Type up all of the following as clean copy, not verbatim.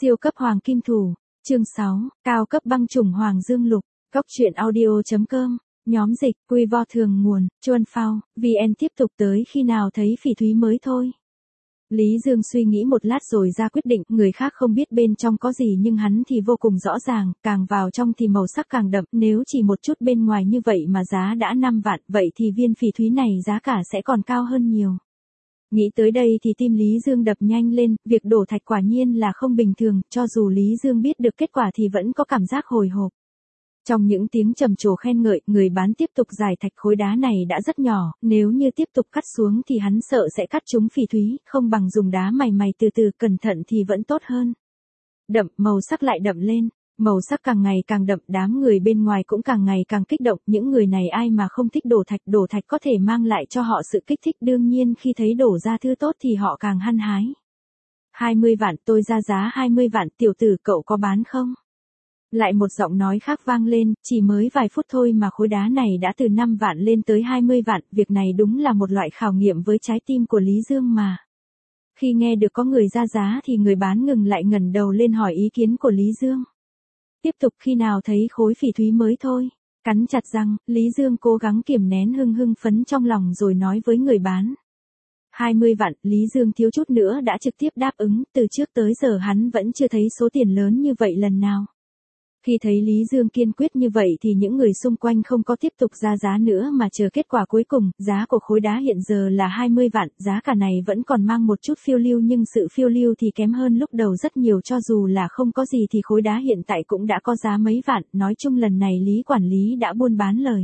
Siêu cấp hoàng kim thủ, chương 6, cao cấp băng chủng hoàng dương lục, góc truyện audio.com, nhóm dịch, quy vo thường nguồn, Chuan Phao, VN tiếp tục tới khi nào thấy phỉ thúy mới thôi. Lý Dương suy nghĩ một lát rồi ra quyết định, người khác không biết bên trong có gì nhưng hắn thì vô cùng rõ ràng, càng vào trong thì màu sắc càng đậm, nếu chỉ một chút bên ngoài như vậy mà giá đã 5 vạn, vậy thì viên phỉ thúy này giá cả sẽ còn cao hơn nhiều. Nghĩ tới đây thì tim Lý Dương đập nhanh lên, việc đổ thạch quả nhiên là không bình thường, cho dù Lý Dương biết được kết quả thì vẫn có cảm giác hồi hộp. Trong những tiếng trầm trồ khen ngợi, người bán tiếp tục giải thạch khối đá này đã rất nhỏ, nếu như tiếp tục cắt xuống thì hắn sợ sẽ cắt trúng phỉ thúy, không bằng dùng đá mày từ từ cẩn thận thì vẫn tốt hơn. Đậm, màu sắc lại đậm lên, màu sắc càng ngày càng đậm, đám người bên ngoài cũng càng ngày càng kích động, những người này ai mà không thích đổ thạch có thể mang lại cho họ sự kích thích, đương nhiên khi thấy đổ ra thứ tốt thì họ càng hăng hái. 20 vạn, tôi ra giá 20 vạn, tiểu tử cậu có bán không? Lại một giọng nói khác vang lên, chỉ mới vài phút thôi mà khối đá này đã từ 5 vạn lên tới 20 vạn, việc này đúng là một loại khảo nghiệm với trái tim của Lý Dương mà. Khi nghe được có người ra giá thì người bán ngừng lại ngẩng đầu lên hỏi ý kiến của Lý Dương. Tiếp tục khi nào thấy khối phỉ thúy mới thôi. Cắn chặt răng, Lý Dương cố gắng kiềm nén hưng phấn trong lòng rồi nói với người bán. 20 vạn, Lý Dương thiếu chút nữa đã trực tiếp đáp ứng, từ trước tới giờ hắn vẫn chưa thấy số tiền lớn như vậy lần nào. Khi thấy Lý Dương kiên quyết như vậy thì những người xung quanh không có tiếp tục ra giá nữa mà chờ kết quả cuối cùng, giá của khối đá hiện giờ là 20 vạn, giá cả này vẫn còn mang một chút phiêu lưu nhưng sự phiêu lưu thì kém hơn lúc đầu rất nhiều, cho dù là không có gì thì khối đá hiện tại cũng đã có giá mấy vạn, nói chung lần này Lý quản lý đã buôn bán lời.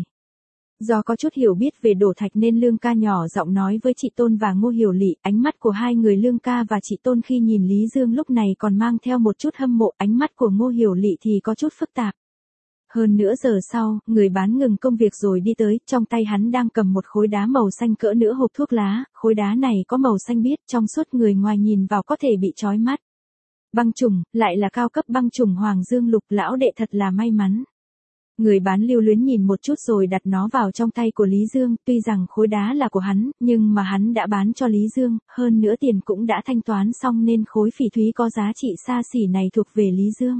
Do có chút hiểu biết về đổ thạch nên Lương ca nhỏ giọng nói với chị Tôn và Ngô Hiểu Lị, ánh mắt của hai người Lương ca và chị Tôn khi nhìn Lý Dương lúc này còn mang theo một chút hâm mộ, ánh mắt của Ngô Hiểu Lị thì có chút phức tạp. Hơn nửa giờ sau, người bán ngừng công việc rồi đi tới, trong tay hắn đang cầm một khối đá màu xanh cỡ nửa hộp thuốc lá, khối đá này có màu xanh biếc, trong suốt, người ngoài nhìn vào có thể bị chói mắt. Băng chủng, lại là cao cấp băng chủng hoàng dương lục, lão đệ thật là may mắn. Người bán lưu luyến nhìn một chút rồi đặt nó vào trong tay của Lý Dương, tuy rằng khối đá là của hắn, nhưng mà hắn đã bán cho Lý Dương, hơn nữa tiền cũng đã thanh toán xong nên khối phỉ thúy có giá trị xa xỉ này thuộc về Lý Dương.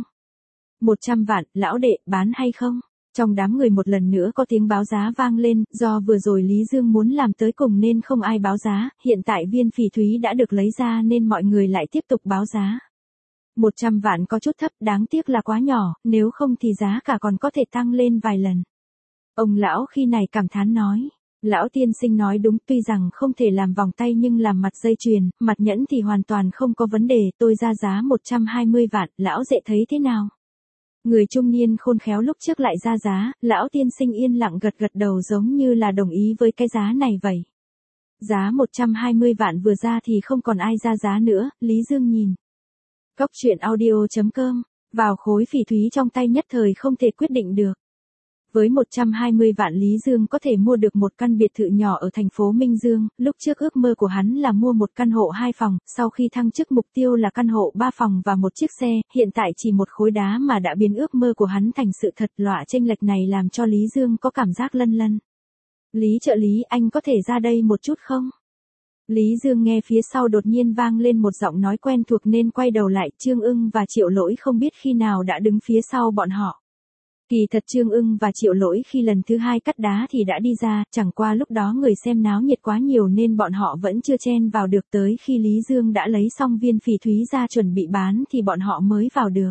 100 vạn, lão đệ, bán hay không? Trong đám người một lần nữa có tiếng báo giá vang lên, do vừa rồi Lý Dương muốn làm tới cùng nên không ai báo giá, hiện tại viên phỉ thúy đã được lấy ra nên mọi người lại tiếp tục báo giá. 100 vạn có chút thấp, đáng tiếc là quá nhỏ, nếu không thì giá cả còn có thể tăng lên vài lần. Ông lão khi này cảm thán nói. Lão tiên sinh nói đúng, tuy rằng không thể làm vòng tay nhưng làm mặt dây chuyền, mặt nhẫn thì hoàn toàn không có vấn đề, tôi ra giá 120 vạn, lão dễ thấy thế nào? Người trung niên khôn khéo lúc trước lại ra giá, lão tiên sinh yên lặng gật đầu giống như là đồng ý với cái giá này vậy. Giá 120 vạn vừa ra thì không còn ai ra giá nữa, Lý Dương nhìn. Góc truyện audio.com, vào khối phỉ thúy trong tay nhất thời không thể quyết định được. Với 120 vạn Lý Dương có thể mua được một căn biệt thự nhỏ ở thành phố Minh Dương, lúc trước ước mơ của hắn là mua một căn hộ 2 phòng, sau khi thăng chức mục tiêu là căn hộ 3 phòng và một chiếc xe, hiện tại chỉ một khối đá mà đã biến ước mơ của hắn thành sự thật, lọa chênh lệch này làm cho Lý Dương có cảm giác lân lân. Lý trợ lý, anh có thể ra đây một chút không? Lý Dương nghe phía sau đột nhiên vang lên một giọng nói quen thuộc nên quay đầu lại, Trương Ưng và Triệu Lỗi không biết khi nào đã đứng phía sau bọn họ. Kỳ thật Trương Ưng và Triệu Lỗi khi lần thứ 2 cắt đá thì đã đi ra, chẳng qua lúc đó người xem náo nhiệt quá nhiều nên bọn họ vẫn chưa chen vào được, tới khi Lý Dương đã lấy xong viên phỉ thúy ra chuẩn bị bán thì bọn họ mới vào được.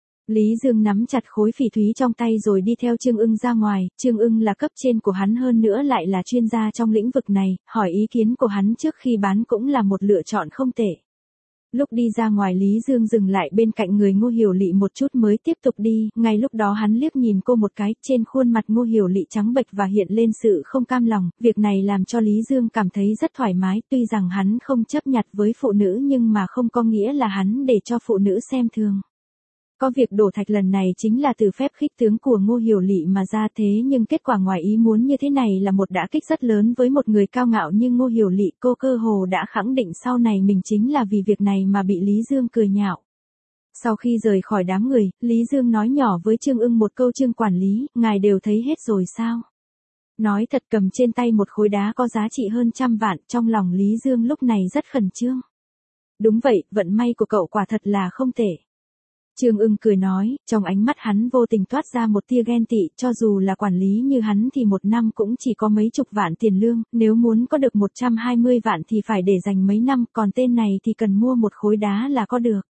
Lý Dương nắm chặt khối phỉ thúy trong tay rồi đi theo Trương Ưng ra ngoài, Trương Ưng là cấp trên của hắn hơn nữa lại là chuyên gia trong lĩnh vực này, hỏi ý kiến của hắn trước khi bán cũng là một lựa chọn không tệ. Lúc đi ra ngoài Lý Dương dừng lại bên cạnh người Ngô Hiểu Lị một chút mới tiếp tục đi, ngay lúc đó hắn liếc nhìn cô một cái, trên khuôn mặt Ngô Hiểu Lị trắng bệch và hiện lên sự không cam lòng, việc này làm cho Lý Dương cảm thấy rất thoải mái, tuy rằng hắn không chấp nhặt với phụ nữ nhưng mà không có nghĩa là hắn để cho phụ nữ xem thường. Có việc đổ thạch lần này chính là từ phép khích tướng của Ngô Hiểu Lị mà ra, thế nhưng kết quả ngoài ý muốn như thế này là một đả kích rất lớn với một người cao ngạo như Ngô Hiểu Lị, cô cơ hồ đã khẳng định sau này mình chính là vì việc này mà bị Lý Dương cười nhạo. Sau khi rời khỏi đám người, Lý Dương nói nhỏ với Trương Ưng một câu, Trương quản lý, ngài đều thấy hết rồi sao? Nói thật, cầm trên tay một khối đá có giá trị hơn 100 vạn, trong lòng Lý Dương lúc này rất khẩn trương. Đúng vậy, vận may của cậu quả thật là không tệ. Trương Ưng cười nói, trong ánh mắt hắn vô tình toát ra một tia ghen tị, cho dù là quản lý như hắn thì một năm cũng chỉ có mấy chục vạn tiền lương, nếu muốn có được 120 vạn thì phải để dành mấy năm, còn tên này thì cần mua một khối đá là có được.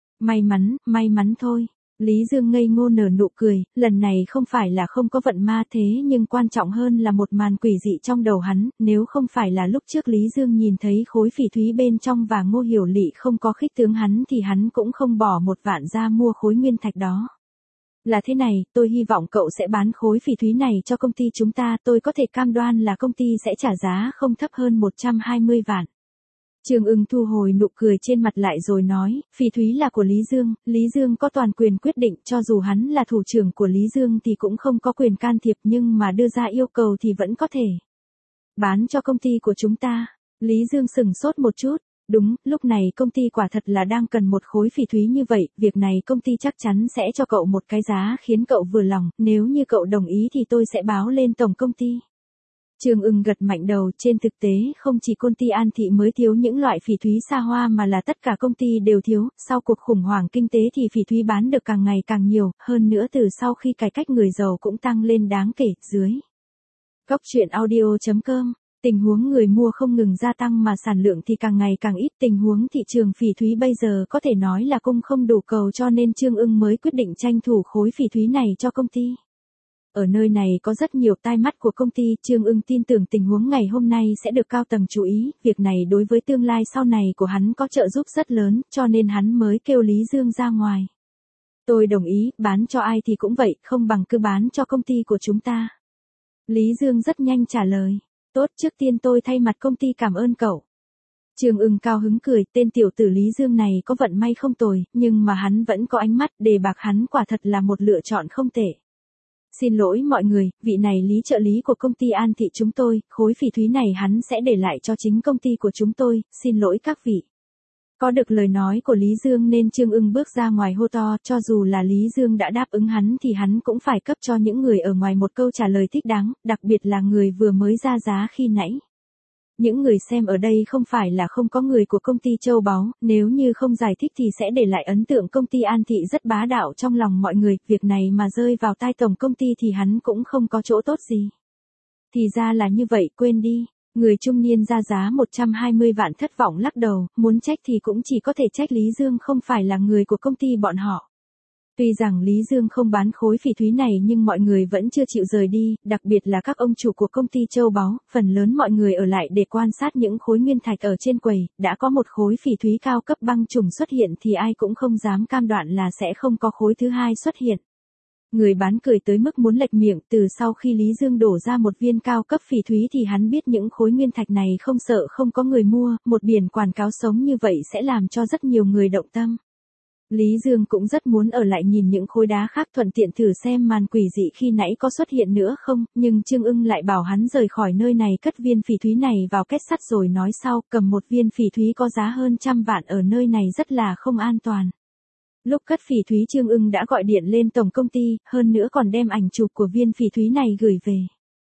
May mắn thôi. Lý Dương ngây ngô nở nụ cười, lần này không phải là không có vận ma thế nhưng quan trọng hơn là một màn quỷ dị trong đầu hắn, nếu không phải là lúc trước Lý Dương nhìn thấy khối phỉ thúy bên trong và Ngô Hiểu Lị không có khích tướng hắn thì hắn cũng không bỏ 1 vạn ra mua khối nguyên thạch đó. Là thế này, tôi hy vọng cậu sẽ bán khối phỉ thúy này cho công ty chúng ta, tôi có thể cam đoan là công ty sẽ trả giá không thấp hơn 120 vạn. Trương Ưng thu hồi nụ cười trên mặt lại rồi nói, phỉ thúy là của Lý Dương có toàn quyền quyết định, cho dù hắn là thủ trưởng của Lý Dương thì cũng không có quyền can thiệp, nhưng mà đưa ra yêu cầu thì vẫn có thể. Bán cho công ty của chúng ta. Lý Dương sững sốt một chút. Đúng, lúc này công ty quả thật là đang cần một khối phỉ thúy như vậy, việc này công ty chắc chắn sẽ cho cậu một cái giá khiến cậu vừa lòng, nếu như cậu đồng ý thì tôi sẽ báo lên tổng công ty. Trương Ưng gật mạnh đầu, trên thực tế không chỉ công ty An Thị mới thiếu những loại phỉ thúy xa hoa mà là tất cả công ty đều thiếu, sau cuộc khủng hoảng kinh tế thì phỉ thúy bán được càng ngày càng nhiều, hơn nữa từ sau khi cải cách người giàu cũng tăng lên đáng kể, dưới. Góc truyện audio.com, tình huống người mua không ngừng gia tăng mà sản lượng thì càng ngày càng ít, tình huống thị trường phỉ thúy bây giờ có thể nói là cung không đủ cầu cho nên Trương Ưng mới quyết định tranh thủ khối phỉ thúy này cho công ty. Ở nơi này có rất nhiều tai mắt của công ty, Trương Ưng tin tưởng tình huống ngày hôm nay sẽ được cao tầng chú ý, việc này đối với tương lai sau này của hắn có trợ giúp rất lớn, cho nên hắn mới kêu Lý Dương ra ngoài. Tôi đồng ý, bán cho ai thì cũng vậy, không bằng cứ bán cho công ty của chúng ta. Lý Dương rất nhanh trả lời, tốt, trước tiên tôi thay mặt công ty cảm ơn cậu. Trương Ưng cao hứng cười, tên tiểu tử Lý Dương này có vận may không tồi, nhưng mà hắn vẫn có ánh mắt, đề bạc hắn quả thật là một lựa chọn không tệ. Xin lỗi mọi người, vị này Lý trợ lý của công ty An Thị chúng tôi, khối phỉ thúy này hắn sẽ để lại cho chính công ty của chúng tôi, xin lỗi các vị. Có được lời nói của Lý Dương nên Trương Ưng bước ra ngoài hô to, cho dù là Lý Dương đã đáp ứng hắn thì hắn cũng phải cấp cho những người ở ngoài một câu trả lời thích đáng, đặc biệt là người vừa mới ra giá khi nãy. Những người xem ở đây không phải là không có người của công ty Châu Báu, nếu như không giải thích thì sẽ để lại ấn tượng công ty An Thị rất bá đạo trong lòng mọi người, việc này mà rơi vào tai tổng công ty thì hắn cũng không có chỗ tốt gì. Thì ra là như vậy, quên đi. Người trung niên ra giá 120 vạn thất vọng lắc đầu, muốn trách thì cũng chỉ có thể trách Lý Dương không phải là người của công ty bọn họ. Tuy rằng Lý Dương không bán khối phỉ thúy này nhưng mọi người vẫn chưa chịu rời đi, đặc biệt là các ông chủ của công ty Châu Báu, phần lớn mọi người ở lại để quan sát những khối nguyên thạch ở trên quầy, đã có một khối phỉ thúy cao cấp băng trùng xuất hiện thì ai cũng không dám cam đoan là sẽ không có khối thứ hai xuất hiện. Người bán cười tới mức muốn lệch miệng, từ sau khi Lý Dương đổ ra một viên cao cấp phỉ thúy thì hắn biết những khối nguyên thạch này không sợ không có người mua, một biển quảng cáo sống như vậy sẽ làm cho rất nhiều người động tâm. Lý Dương cũng rất muốn ở lại nhìn những khối đá khác thuận tiện thử xem màn quỷ dị khi nãy có xuất hiện nữa không, nhưng Trương Ưng lại bảo hắn rời khỏi nơi này cất viên phỉ thúy này vào két sắt rồi nói sau, cầm một viên phỉ thúy có giá hơn 100 vạn ở nơi này rất là không an toàn. Lúc cất phỉ thúy Trương Ưng đã gọi điện lên tổng công ty, hơn nữa còn đem ảnh chụp của viên phỉ thúy này gửi về.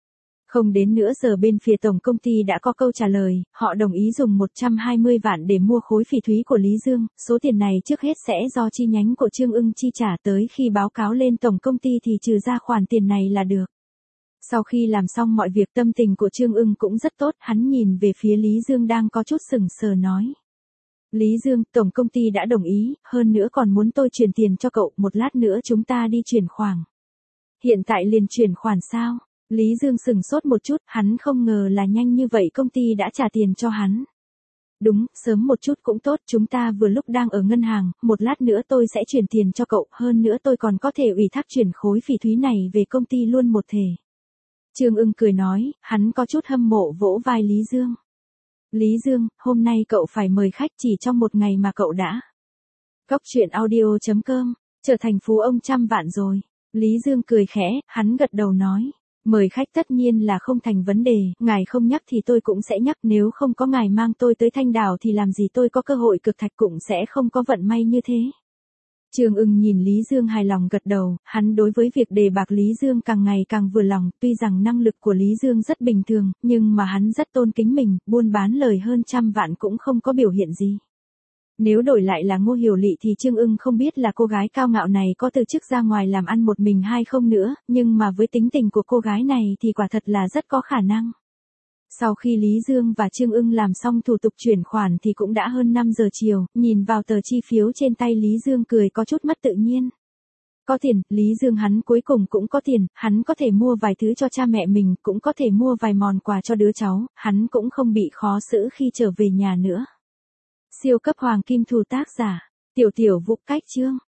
Không đến nửa giờ bên phía tổng công ty đã có câu trả lời, họ đồng ý dùng 120 vạn để mua khối phỉ thúy của Lý Dương, số tiền này trước hết sẽ do chi nhánh của Trương Ưng chi trả, tới khi báo cáo lên tổng công ty thì trừ ra khoản tiền này là được. Sau khi làm xong mọi việc tâm tình của Trương Ưng cũng rất tốt, hắn nhìn về phía Lý Dương đang có chút sững sờ nói. Lý Dương, tổng công ty đã đồng ý, hơn nữa còn muốn tôi chuyển tiền cho cậu, một lát nữa chúng ta đi chuyển khoản. Hiện tại liền chuyển khoản sao? Lý Dương sững sốt một chút, hắn không ngờ là nhanh như vậy công ty đã trả tiền cho hắn. Đúng, sớm một chút cũng tốt, chúng ta vừa lúc đang ở ngân hàng, một lát nữa tôi sẽ chuyển tiền cho cậu, hơn nữa tôi còn có thể ủy thác chuyển khối phỉ thúy này về công ty luôn một thể. Trương Ưng cười nói, hắn có chút hâm mộ vỗ vai Lý Dương. Lý Dương, hôm nay cậu phải mời khách, chỉ trong một ngày mà cậu đã. Góc truyện audio.com, trở thành phú ông 100 vạn rồi. Lý Dương cười khẽ, hắn gật đầu nói. Mời khách tất nhiên là không thành vấn đề, ngài không nhắc thì tôi cũng sẽ nhắc, nếu không có ngài mang tôi tới Thanh Đảo thì làm gì tôi có cơ hội cực thạch, cũng sẽ không có vận may như thế. Trương Ưng nhìn Lý Dương hài lòng gật đầu, hắn đối với việc đề bạc Lý Dương càng ngày càng vừa lòng, tuy rằng năng lực của Lý Dương rất bình thường, nhưng mà hắn rất tôn kính mình, buôn bán lời hơn 100 vạn cũng không có biểu hiện gì. Nếu đổi lại là Ngô Hiểu Lị thì Trương Ưng không biết là cô gái cao ngạo này có từ chức ra ngoài làm ăn một mình hay không nữa, nhưng mà với tính tình của cô gái này thì quả thật là rất có khả năng. Sau khi Lý Dương và Trương Ưng làm xong thủ tục chuyển khoản thì cũng đã hơn 5 giờ chiều, nhìn vào tờ chi phiếu trên tay Lý Dương cười có chút mất tự nhiên. Có tiền, Lý Dương hắn cuối cùng cũng có tiền, hắn có thể mua vài thứ cho cha mẹ mình, cũng có thể mua vài món quà cho đứa cháu, hắn cũng không bị khó xử khi trở về nhà nữa. Siêu cấp hoàng kim thủ tác giả, Tiểu Tiểu Vũ cách chương.